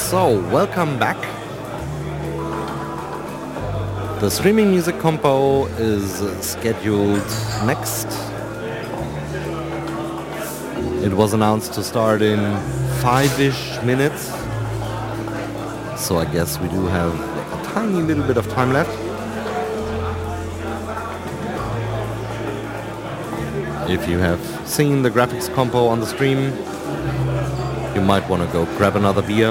So, welcome back. The streaming music compo is scheduled next. It was announced to start in 5-ish minutes. So I guess we do have a tiny little bit of time left. If you have seen the graphics compo on the stream, you might want to go grab another beer.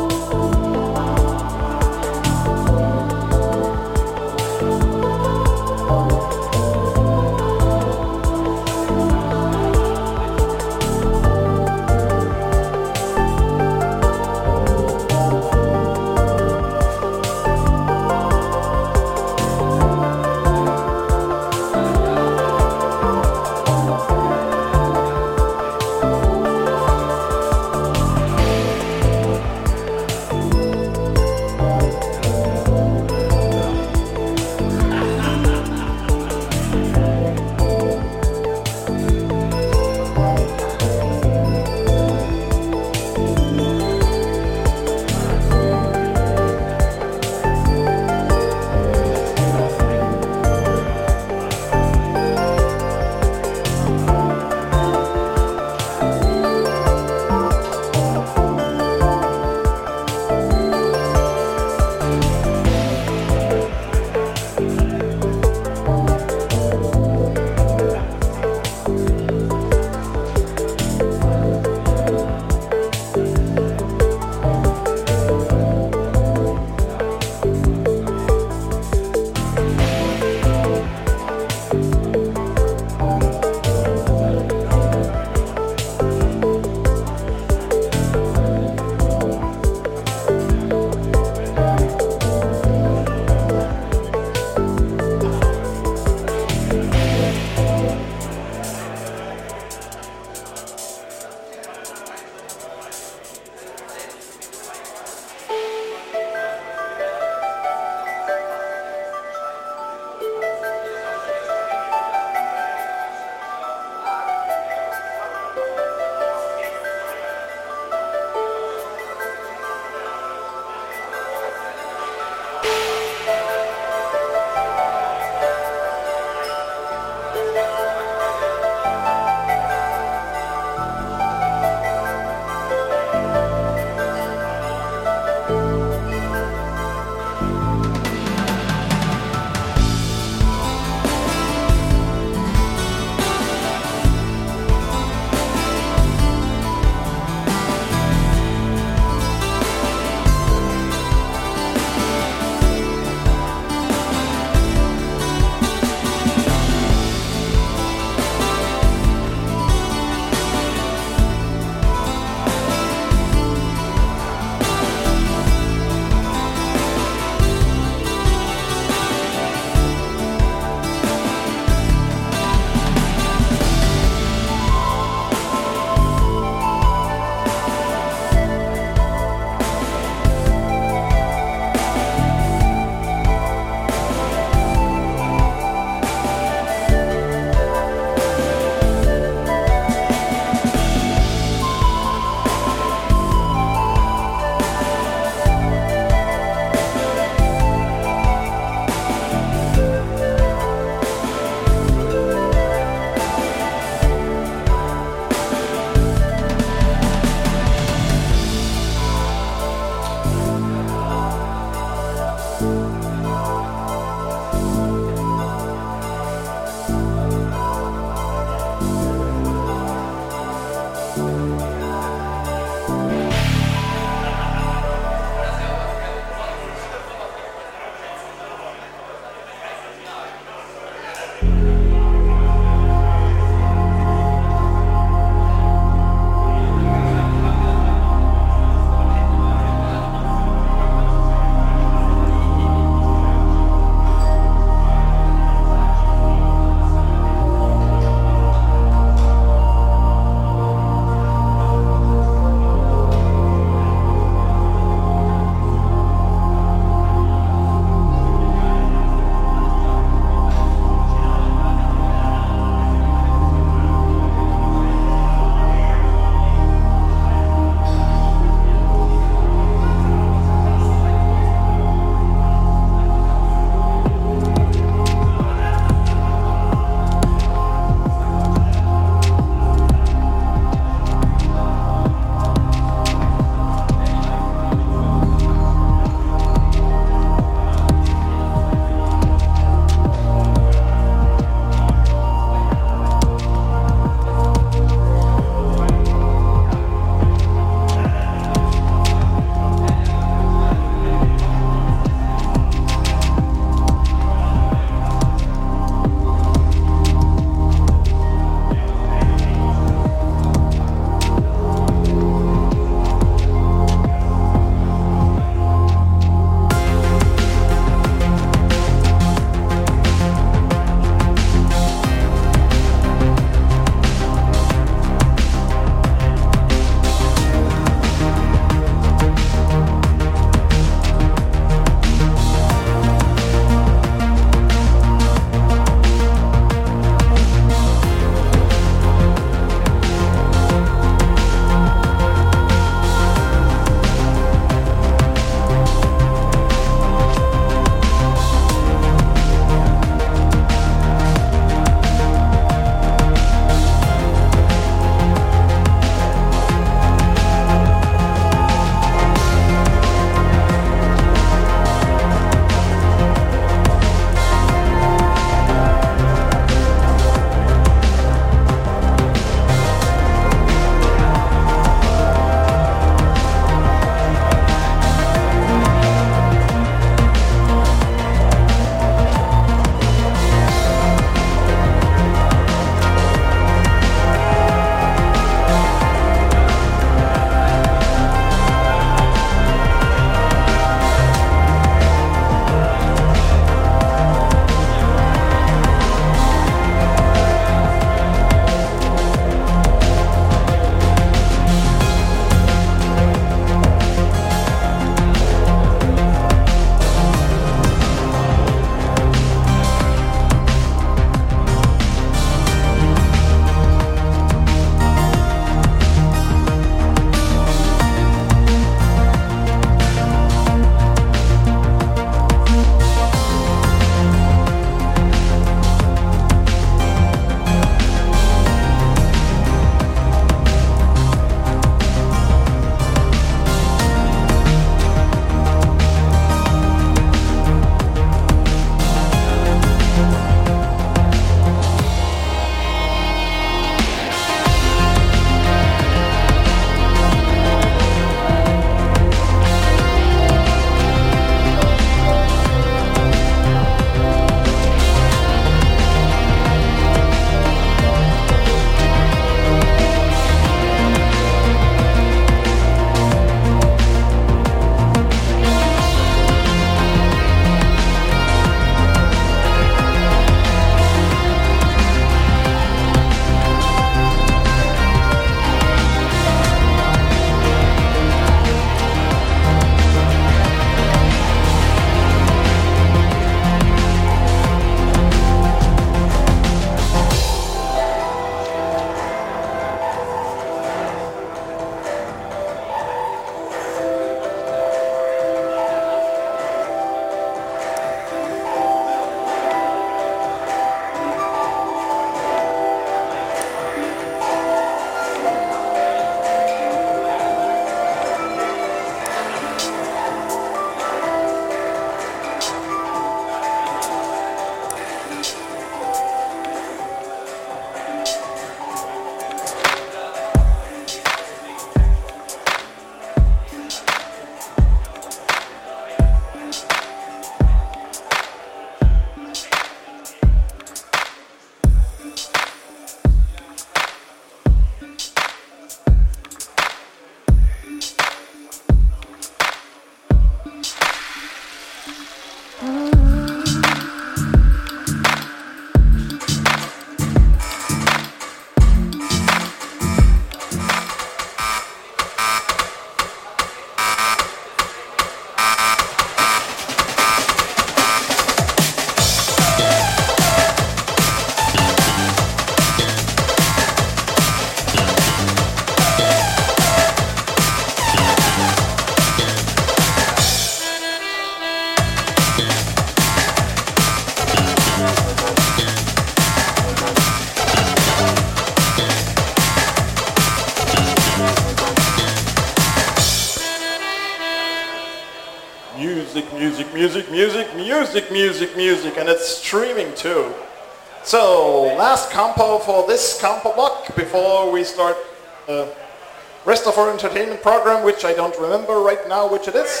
music, music, music, music, music, music, and it's streaming too. So, last compo for this compo block before we start the rest of our entertainment program, which I don't remember right now which it is.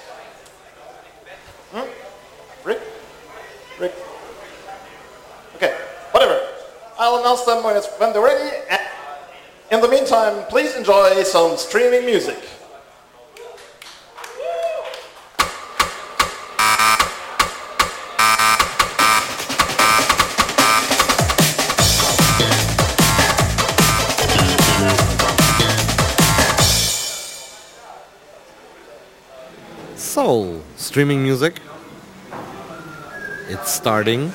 Rick? Okay, whatever. I'll announce them when they're ready. And in the meantime, please enjoy some streaming music. So, streaming music. It's starting.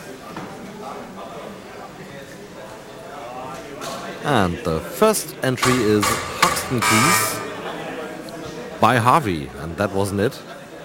And the first entry is Hoxton Keys by Harvey, and that wasn't it.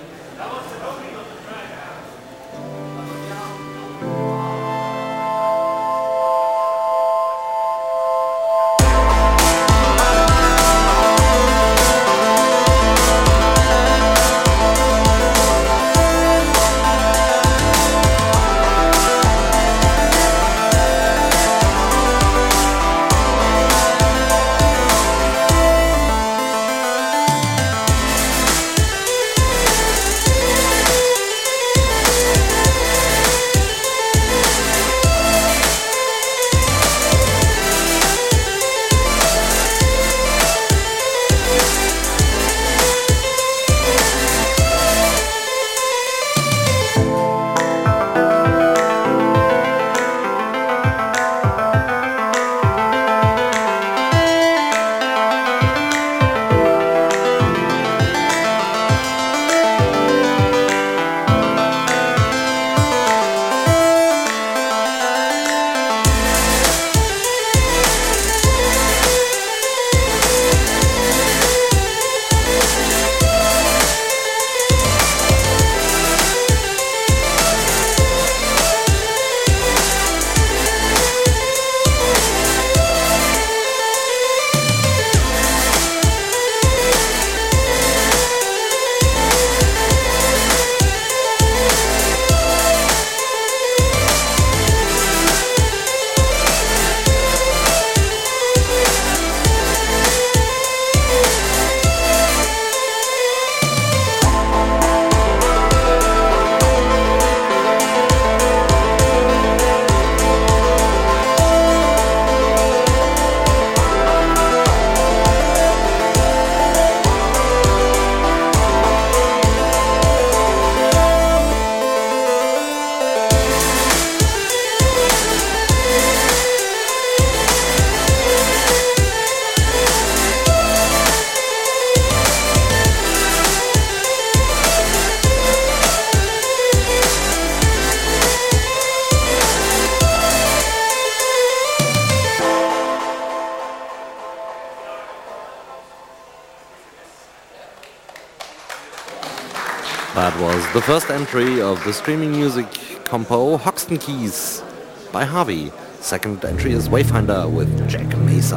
That was the first entry of the streaming music compo Hoxton Keys by Harvey. Second entry is Wayfinder with Jack Mesa.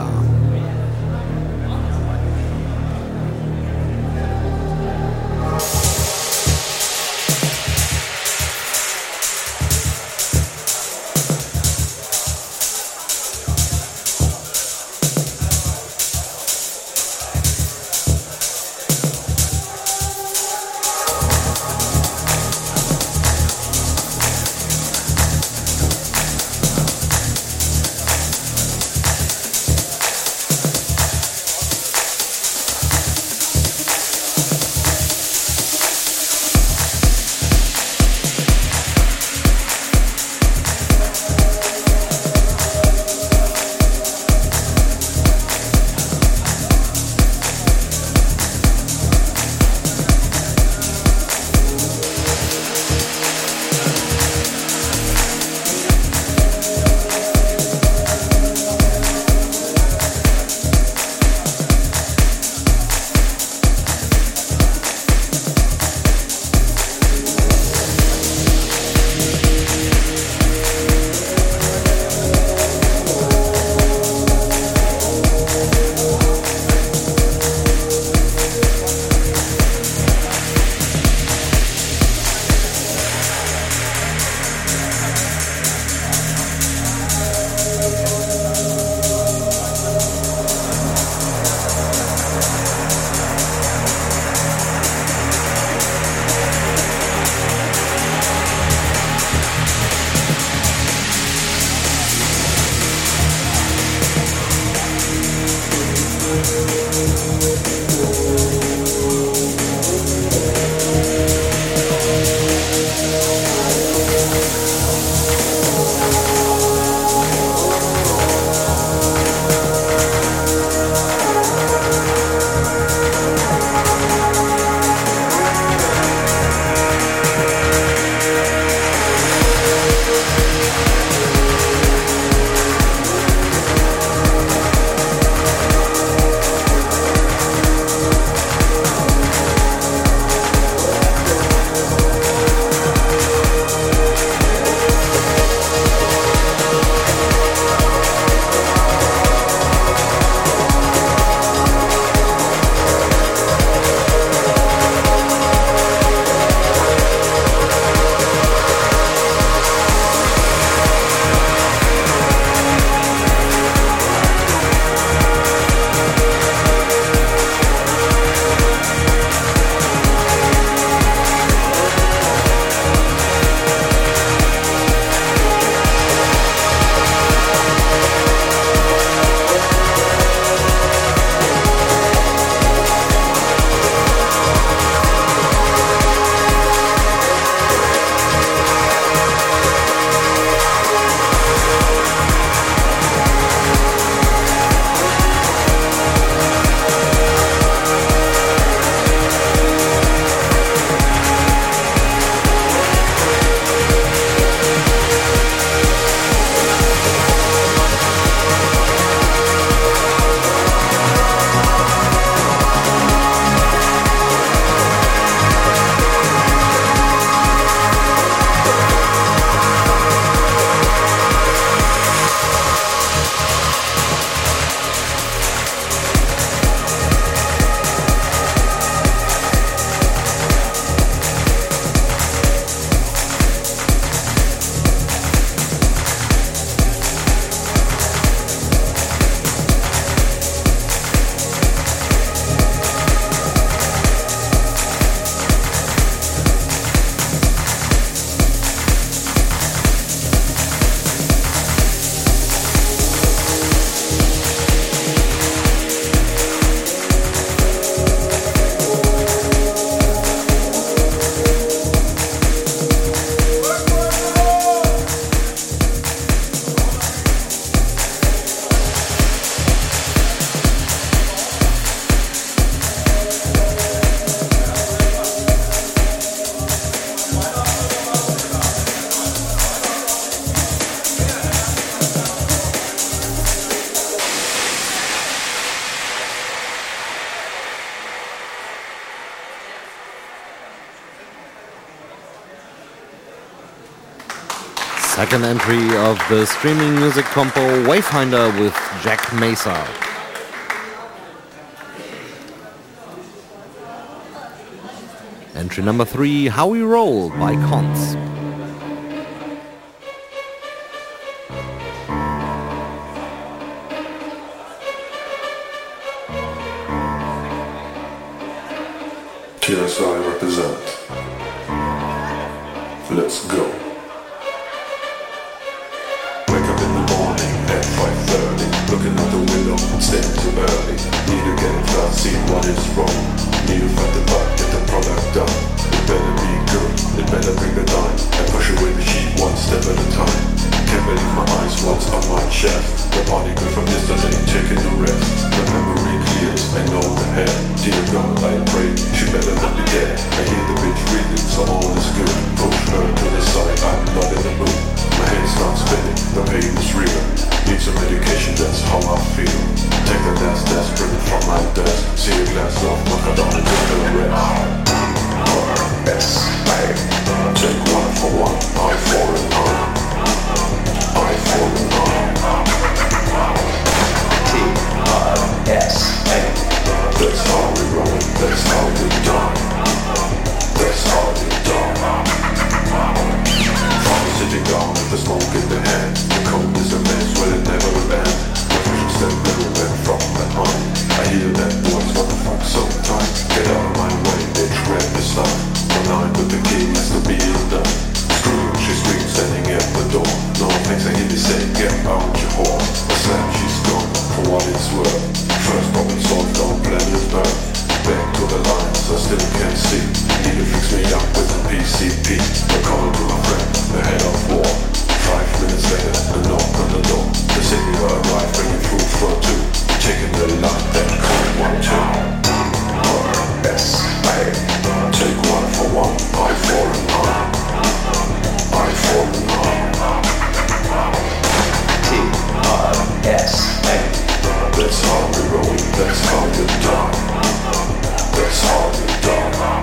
Second entry of the streaming music compo Wayfinder with Jack Mesa. Entry number 3, How We Roll by Cons. TSI represent. Let's go. Wake up in the morning at 5:30, looking out the window, staying too early. Need to get it fast, see what is wrong. Need to fight the fight, get the product done. It better be good, it better bring the dime, and push away the sheet one step at a time. Can't believe my eyes, what's on my chest. The body good from yesterday, taking a rest. The memory clears, I know the head. Dear God, I pray, she better not be dead. I hear the bitch breathing, so all is good. Push her to the side, I'm not in the mood. My head starts spinning, the pain is real. Need some medication, that's how I feel. Take the last aspirin from my desk. See a glass of Macadon and take a rest. R-S-A. Take one for one, eye for an eye. Eye for an eye. T-R-S-A. That's how we roll, that's how we die. That's how we die. From sitting down with the smoke in the hand. The cold is a mess, well it never will end. My vision step everywhere from behind. I hear that voice, what the fuck, so tight. Get out of my way, bitch, grab your stuff. The line with the key has to be undone. Screw, she screams, standing at the door. No thanks, I hear me say, get out your whore. A slam, she's gone, for what it's worth. First problem solved on planet Earth. Back to the lines, I still can't see. Need to fix me up with a PCP. A call to my friend, the head of war. 5 minutes later, a knock on the door. The signal arrived, bringing food for two. Taking the line, then code 1, 2. R-S-A. Take one for one, eye for an eye. Eye for an eye. T-R-S-A. That's how we roll, that's how you die. That's how you die.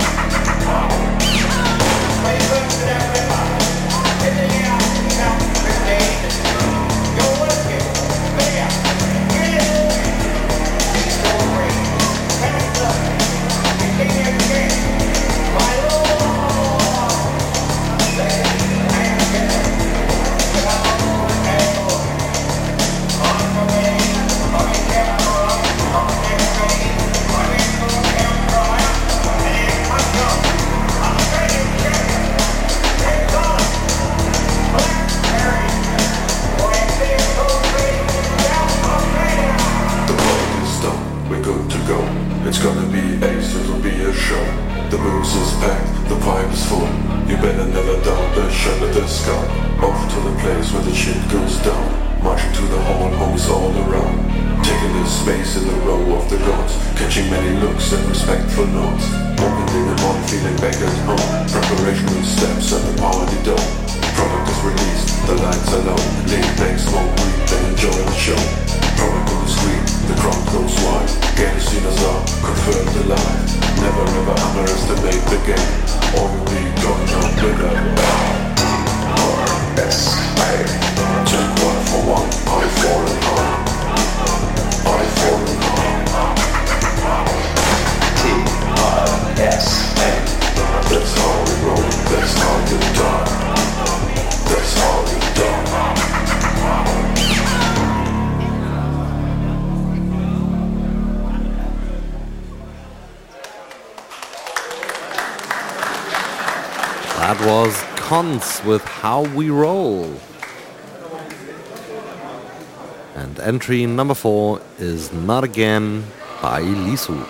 It's gonna be ace, it'll be a show. The booze is packed, the pipe is full. You better never doubt the shut of the sky. Off to the place where the shit goes down. Marching to the hall, homies all around. Taking the space in the row of the gods. Catching many looks and respectful nods. Opening the morning, feeling back at home. Preparation with steps at the party dome. Product is released, the lights are low. Lean back, smoke weed, then enjoy the show. Product on the screen, the crowd goes wide. Casinos are confirmed alive. Never ever underestimate the game. Or you'll be going out with a R-S-A. Take one for one, eye for an eye. Eye for an eye. T-R-S-A. That's how we roll, that's how you die. That's how you die. That was Cons with How We Roll. And entry number 4 is Not Again by Lisu.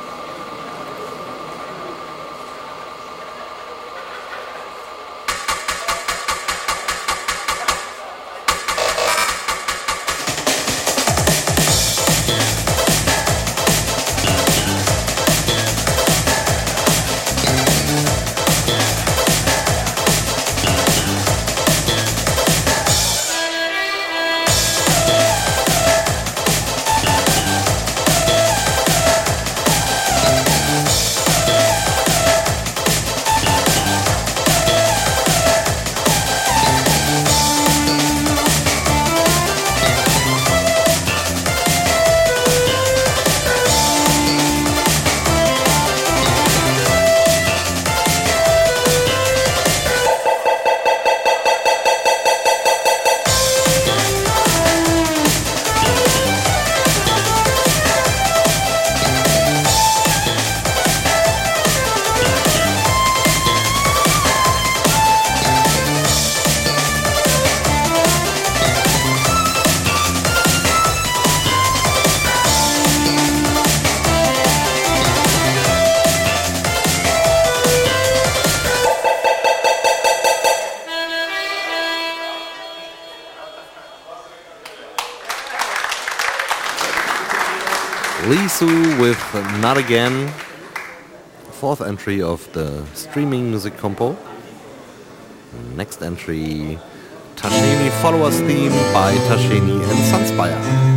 Lisu with Not Again, fourth entry of the streaming music compo. Next entry, Tasheni Followers Theme by Tasheni and Sunspire.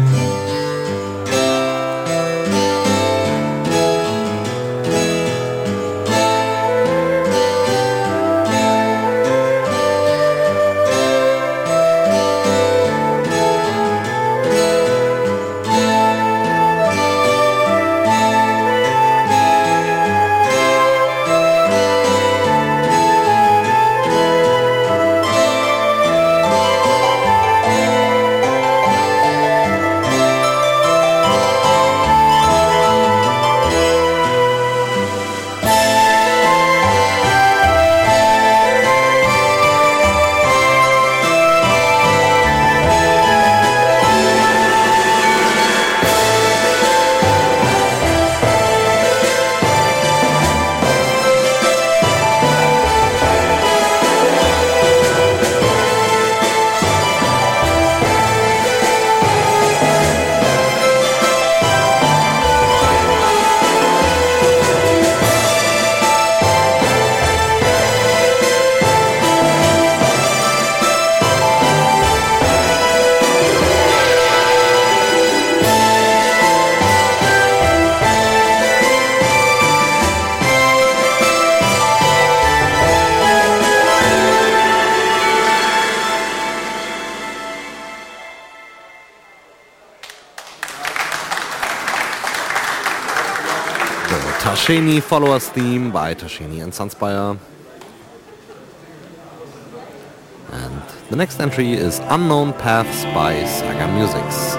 Tasheni Followers Theme by Tasheni and Sunspire. And the next entry is Unknown Paths by Saga Musics.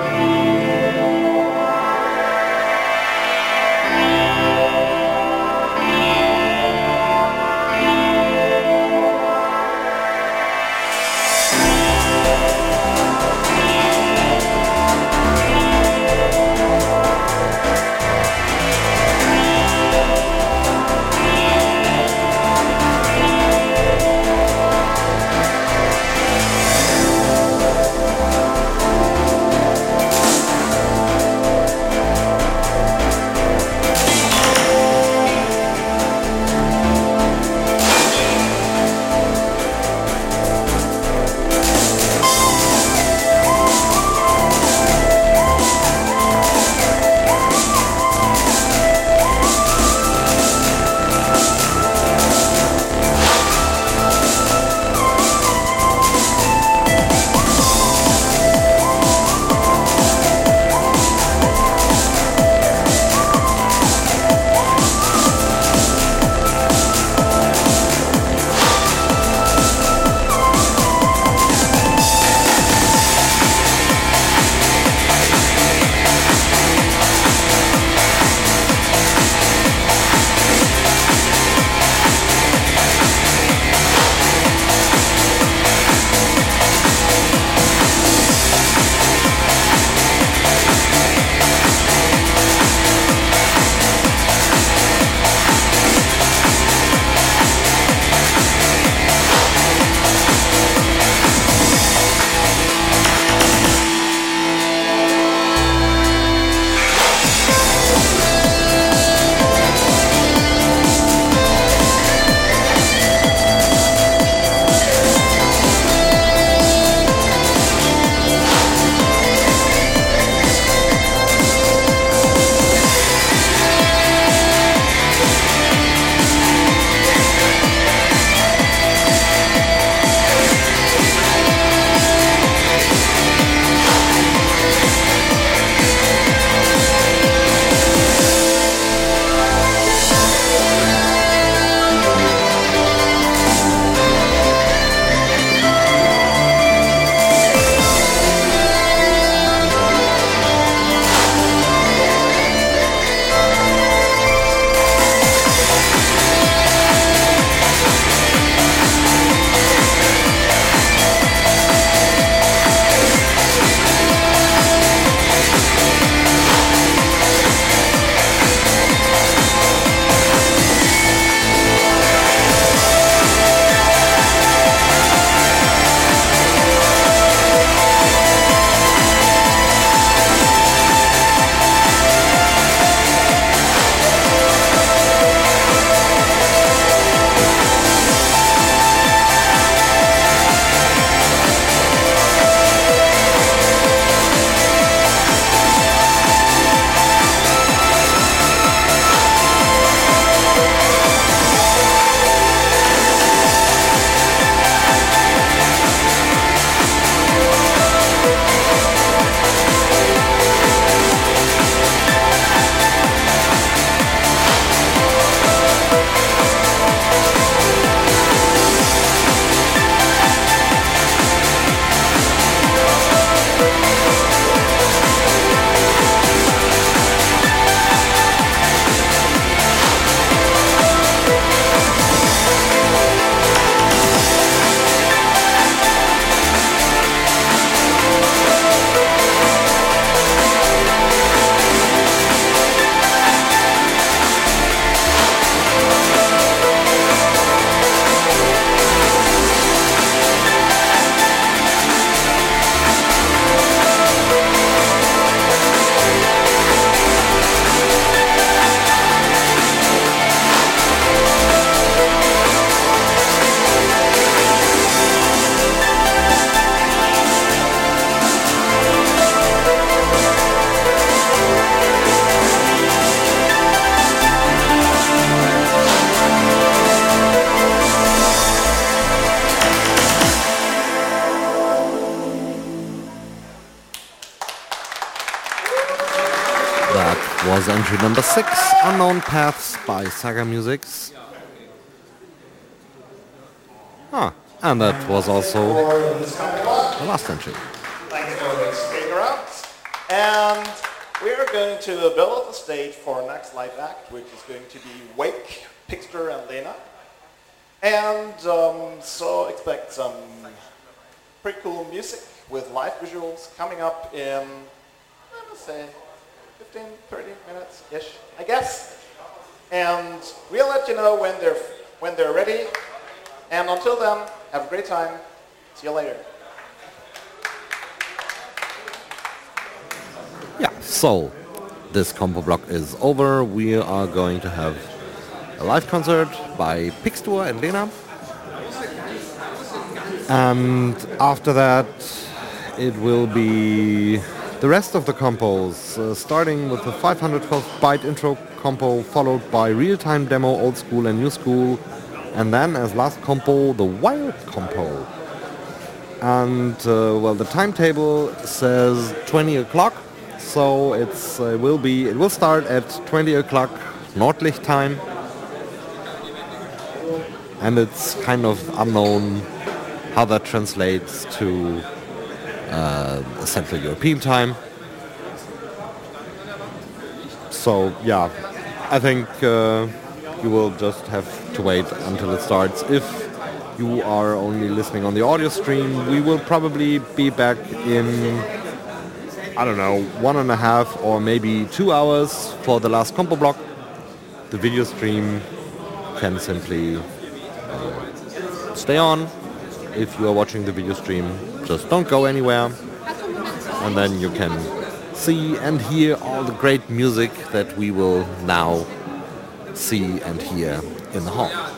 That was entry number 6, Unknown Paths by Saga Musics. And that was also the last entry. Thanks for sticking around. And we are going to build up the stage for our next live act, which is going to be Wake, Pixter, and Lena. And so expect some pretty cool music with live visuals coming up in, let us say, 15, 30 minutes-ish, I guess. And we'll let you know when they're ready. And until then, have a great time. See you later. Yeah, so this combo block is over. We are going to have a live concert by Pixter and Lena. And after that, it will be the rest of the compos, starting with the 512-byte intro compo, followed by real-time demo, old school and new school, and then as last compo, the wild compo. And well, the timetable says 20 o'clock, so it will start at 20 o'clock Nordlicht time, and it's kind of unknown how that translates to Central European time. So yeah, I think you will just have to wait until it starts. If you are only listening on the audio stream, we will probably be back in, I don't know, 1.5 or maybe 2 hours for the last compo block. The video stream can simply stay on. If you are watching the video stream, just don't go anywhere, and then you can see and hear all the great music that we will now see and hear in the hall.